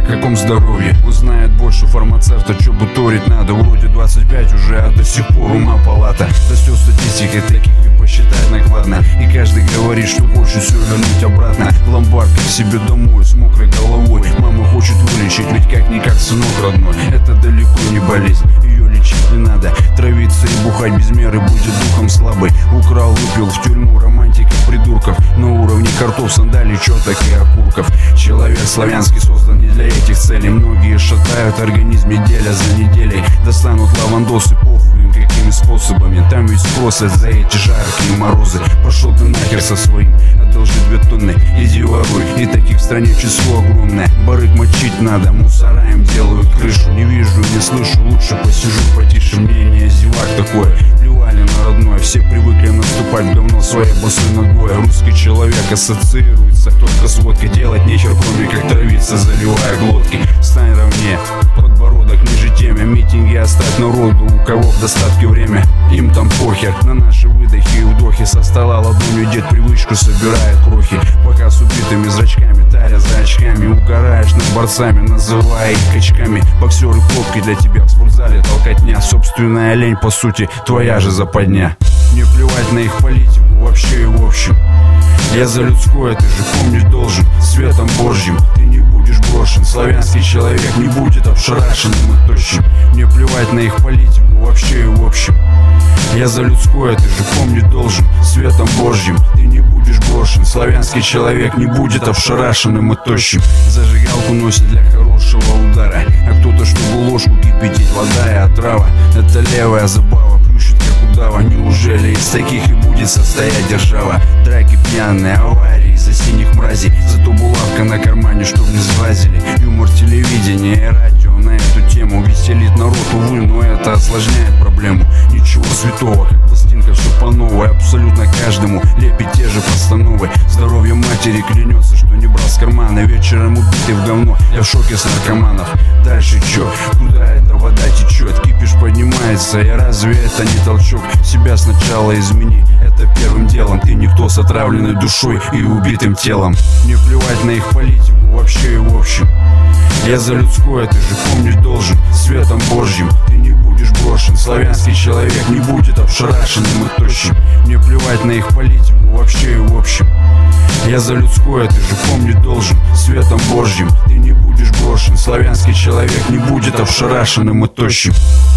каком здоровье. Узнает больше фармацевта, чё буторить надо. Вроде 25 уже, а до сих пор ума палата. Растет статистика, таких и посчитать накладно. И каждый говорит, что хочет все вернуть обратно в ломбард к себе домой с мокрой головой. Мама хочет вылечить, ведь как-никак сынок родной. Это далеко не болезнь, ее лечить не надо. Травиться и бухать без меры будет духом слабый. Украл, выпил, в тюрьму романтика придурков. На уровне картов, сандалий, чёток и окурков. Человек славянский создан не для этих целей. Многие шатают организм неделя за неделей. Достанут лавандосы, похуй им какими способами. Там ведь спросят за эти жаркие морозы. Пошел ты нахер со своим, одолжи 2 тонны, иди воруй. И таких в стране число огромное. Барыг мочить надо, мусора им делают крышу. Не вижу, не слышу, лучше посижу потише. Мнение зевак такое, плевали на родное. Все привыкли наступать в говно своей босой ногой. Русский человек ассоциируется только с водкой. Делать нечего, кроме как травиться, заливая глотки. Стань ровнее, подбородок ниже теме. Митинги оставь народу, у кого в достатке время. Им там похер на наши выдохи и вдохи. Со стола ладонью дед привычку собирает крохи. Пока с убитыми зрачками, таря за очками. Угораешь над борцами, называя их качками. Боксеры пробки для тебя в спортзале толкотня. Собственная лень, по сути, твоя же западня. Мне плевать на их политику вообще и в общем. Я за людское, ты же помнить должен. Светом Божьим ты не будешь брошен. Славянский человек не будет обшарашенным и тощим. Мне плевать на их политику вообще и в общем. Я за людское, ты же помнить должен. Светом Божьим ты не будешь брошен. Славянский человек не будет обшарашенным и тощим. Зажигалку носит для хорошего удара, а кто-то, чтобы ложку кипятить, вода и отрава. Это левая забава, плющит как удава. Неужели из таких и будет состоять держава? Драки пьяные, аварии из-за синих мразей. Зато булавка на кармане, чтоб не сглазили. Юмор телевидения и радио на эту тему веселит народ, увы, но это осложняет проблему. Ничего святого, как пластинка, все по новой. Абсолютно каждому лепит те же постановы. Здоровье матери клянется, что не брал с кармана. Вечером убитый в говно, я в шоке с наркоманов. Дальше чё? Куда эта вода течет? Кипиш поднимается, и разве это не толчок? Себя сначала измени, это первым делом. Ты никто с отравленной душой и убитым телом. Мне плевать на их политику вообще и в общем. Я за людское, ты же помнить должен. Светом Божьим ты не будешь брошен. Славянский человек не будет обшарашенным и тощим. Мне плевать на их политику вообще и в общем. Я за людское, ты же помнить должен. Светом Божьим ты не будешь брошен. Славянский человек не будет обшарашенным и тощим.